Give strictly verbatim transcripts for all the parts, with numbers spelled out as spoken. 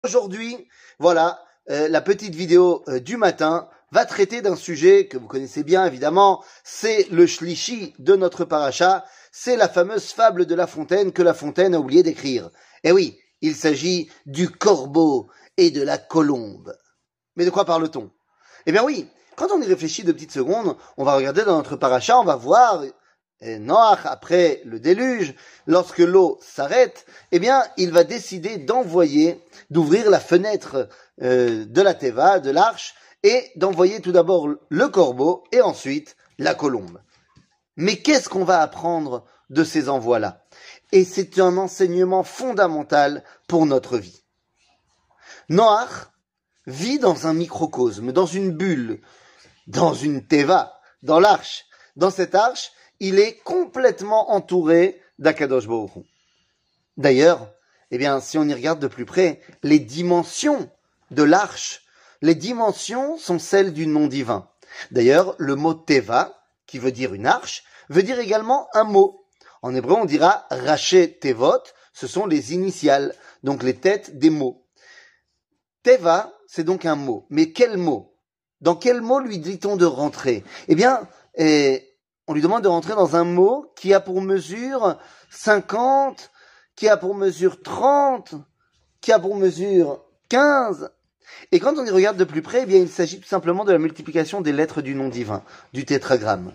Aujourd'hui, voilà, euh, la petite vidéo euh, du matin va traiter d'un sujet que vous connaissez bien évidemment, c'est le shlishi de notre paracha, c'est la fameuse fable de La Fontaine que La Fontaine a oublié d'écrire. Eh oui, il s'agit du corbeau et de la colombe. Mais de quoi parle-t-on? Eh bien oui, quand on y réfléchit deux petites secondes, on va regarder dans notre paracha, on va voir et Noach, après le déluge, lorsque l'eau s'arrête, eh bien, il va décider d'envoyer, d'ouvrir la fenêtre euh, de la Teva, de l'arche, et d'envoyer tout d'abord le corbeau et ensuite la colombe. Mais qu'est-ce qu'on va apprendre de ces envois-là? Et c'est un enseignement fondamental pour notre vie. Noach vit dans un microcosme, dans une bulle, dans une Teva, dans l'arche. Dans cette arche, il est complètement entouré d'Akadosh Baruch Hu. D'ailleurs, eh bien, si on y regarde de plus près, les dimensions de l'arche, les dimensions sont celles du nom divin. D'ailleurs, le mot Teva, qui veut dire une arche, veut dire également un mot. En hébreu, on dira Raché Tevot, ce sont les initiales, donc les têtes des mots. Teva, c'est donc un mot. Mais quel mot? Dans quel mot lui dit-on de rentrer? Eh bien, eh, on lui demande de rentrer dans un mot qui a pour mesure cinquante, qui a pour mesure trente, qui a pour mesure quinze. Et quand on y regarde de plus près, eh bien, il s'agit tout simplement de la multiplication des lettres du nom divin, du tétragramme.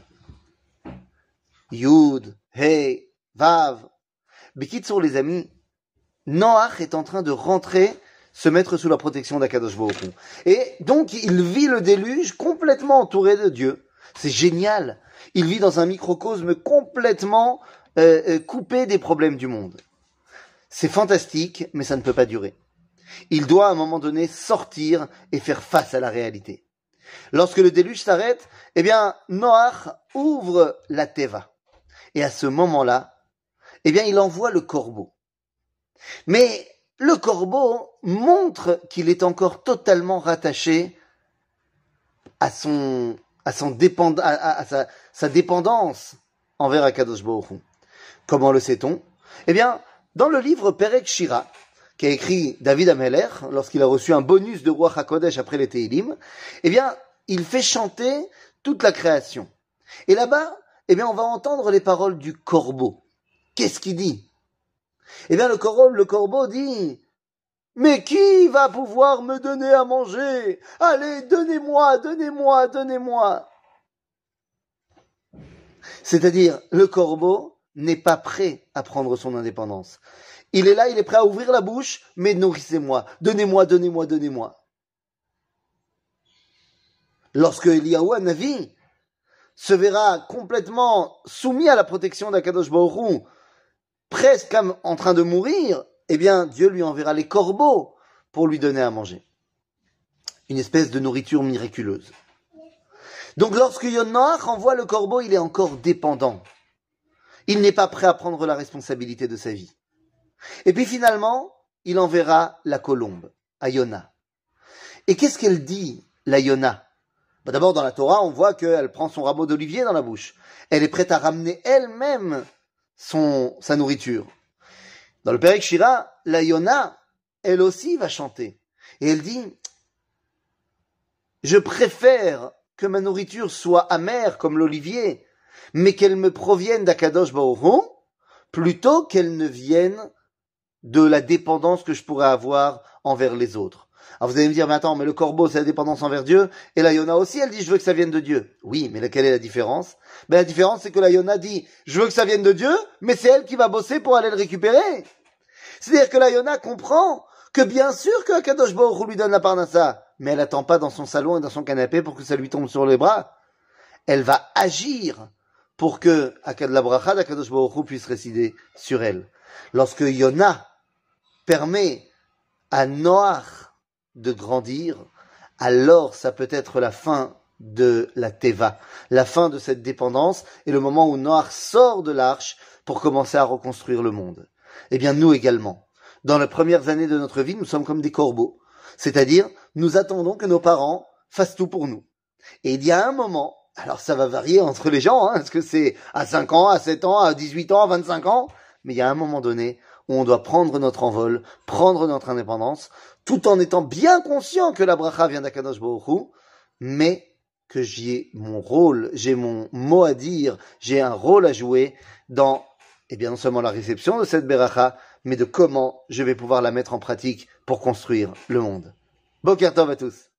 Yud, Hey, Vav. Bekitsour, les amis, Noach est en train de rentrer, se mettre sous la protection d'Akadosh Baruch Hu. Et donc, il vit le déluge complètement entouré de Dieu. C'est génial. Il vit dans un microcosme complètement euh, coupé des problèmes du monde. C'est fantastique, mais ça ne peut pas durer. Il doit à un moment donné sortir et faire face à la réalité. Lorsque le déluge s'arrête, eh bien, Noach ouvre la Teva. Et à ce moment-là, eh bien, il envoie le corbeau. Mais le corbeau montre qu'il est encore totalement rattaché à son à son dépend, à, à, à sa, sa dépendance envers Akadosh Baruch Hu. Comment le sait-on? Eh bien, dans le livre Perek Shira, qu'a écrit David Ameler, lorsqu'il a reçu un bonus de Ruach HaKodesh après les Tehillim, eh bien, il fait chanter toute la création. Et là-bas, eh bien, on va entendre les paroles du corbeau. Qu'est-ce qu'il dit? Eh bien, le corbeau, le corbeau dit: mais qui va pouvoir me donner à manger? Allez, donnez-moi, donnez-moi, donnez-moi. C'est-à-dire, le corbeau n'est pas prêt à prendre son indépendance. Il est là, il est prêt à ouvrir la bouche, mais nourrissez-moi, donnez-moi, donnez-moi, donnez-moi. Lorsque Eliyahu Hanavi se verra complètement soumis à la protection d'Akadosh Baruch Hu, presque en train de mourir, eh bien, Dieu lui enverra les corbeaux pour lui donner à manger. Une espèce de nourriture miraculeuse. Donc, lorsque Noach envoie le corbeau, il est encore dépendant. Il n'est pas prêt à prendre la responsabilité de sa vie. Et puis, finalement, il enverra la colombe, à Yona. Et qu'est-ce qu'elle dit, la Yona? Bah, d'abord, dans la Torah, on voit qu'elle prend son rameau d'olivier dans la bouche. Elle est prête à ramener elle-même son, sa nourriture. Dans le Perek Shira, la Yona, elle aussi va chanter. Et elle dit: je préfère que ma nourriture soit amère comme l'olivier, mais qu'elle me provienne d'Akadosh Baruch Hu, plutôt qu'elle ne vienne de la dépendance que je pourrais avoir envers les autres. Alors vous allez me dire: mais attends, mais le corbeau, c'est la dépendance envers Dieu, et la Yona aussi, elle dit: je veux que ça vienne de Dieu. Oui, mais quelle est la différence? Ben, la différence, c'est que la Yona dit: je veux que ça vienne de Dieu, mais c'est elle qui va bosser pour aller le récupérer. C'est-à-dire que la Yona comprend que bien sûr que Akadosh Baruch Hu lui donne la parnassa, mais elle attend pas dans son salon et dans son canapé pour que ça lui tombe sur les bras. Elle va agir pour que la bracha d'Akadosh Baruch Hu puisse résider sur elle. Lorsque Yona permet à Noach de grandir, alors ça peut être la fin de la Teva, la fin de cette dépendance et le moment où Noach sort de l'arche pour commencer à reconstruire le monde. Eh bien, nous également, dans les premières années de notre vie, nous sommes comme des corbeaux. C'est-à-dire, nous attendons que nos parents fassent tout pour nous. Et il y a un moment, alors ça va varier entre les gens, hein, parce que c'est à cinq ans, à sept ans, à dix-huit ans, à vingt-cinq ans, mais il y a un moment donné où on doit prendre notre envol, prendre notre indépendance, tout en étant bien conscient que la bracha vient d'Akadosh Baruch Hu, mais que j'ai mon rôle, j'ai mon mot à dire, j'ai un rôle à jouer dans, eh bien, non seulement la réception de cette bracha, mais de comment je vais pouvoir la mettre en pratique pour construire le monde. Boker Tov à tous.